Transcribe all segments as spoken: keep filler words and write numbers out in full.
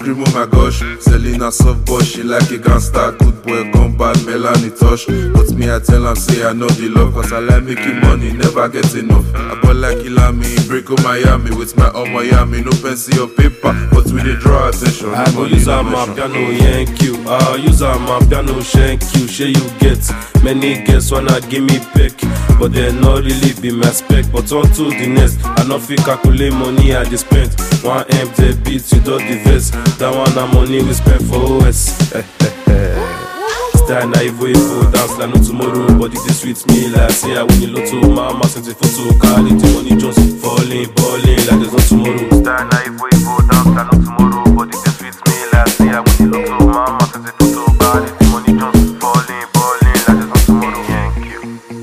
cream, oh my gosh. Selena soft boy, she like a gangster. Good boy, come bad, Melanie touch. But me, I tell am say I know the love, cause I like making money, never get enough. I bought like Ilami, break on Miami with my own Miami. No pencil or paper, but we dey draw attention. I go use a my piano, yank you. I use a my piano, shank you. Share you get many girls wanna give me peck, but they not really be my spec. But on to the next, I not fit calculate money I just spent. One M the beats, you don't divest. That one na money we spend for O S. Style na evil evil, dance like no tomorrow. But it is sweet me like say I win the lotto. Mama sent it for two, carry the money just falling, balling like there's no tomorrow. Style na evil evil, dance like no tomorrow. But it is sweet me like say I win the lotto. Mama sent it for two, carry the money just falling, balling like there's no tomorrow. Thank you.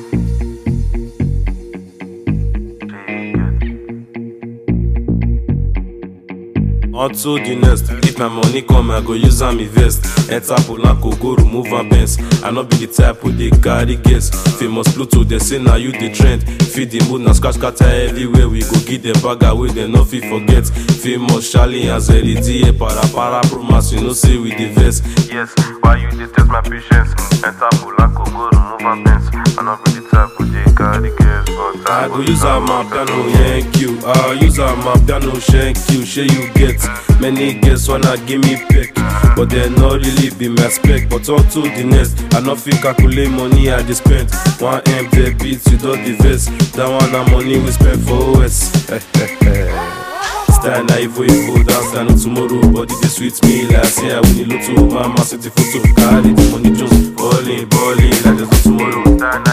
On to the next, if my money come, I go use am invest. Enter Polanco, go remove am Benz. I not be the type who dey carry guess. Famous Pluto, they say now you the trend. Feed the mood, now scratch scatter everywhere. We go give them bag away, they no fit forget. Famous Charlie and Zeri D A, para para promise, you know say we the vest. Yes, why you dey test my patience? Enter Polanco, go remove am Benz. I not be the type who dey carry guess. But I go use a my piano, yank you. I use a my piano, shank you. Share you get many girls wanna give me peck, but they not really be my spec. But on to the next, I not fit calculate money I just spent. One M the beats, you don't divest. That one na money we spend for O S. Style na evil evil, dance like no tomorrow. But it is sweet me like say I win the lotto. Mama sent the photo, carry the money just balling, balling like there's no tomorrow.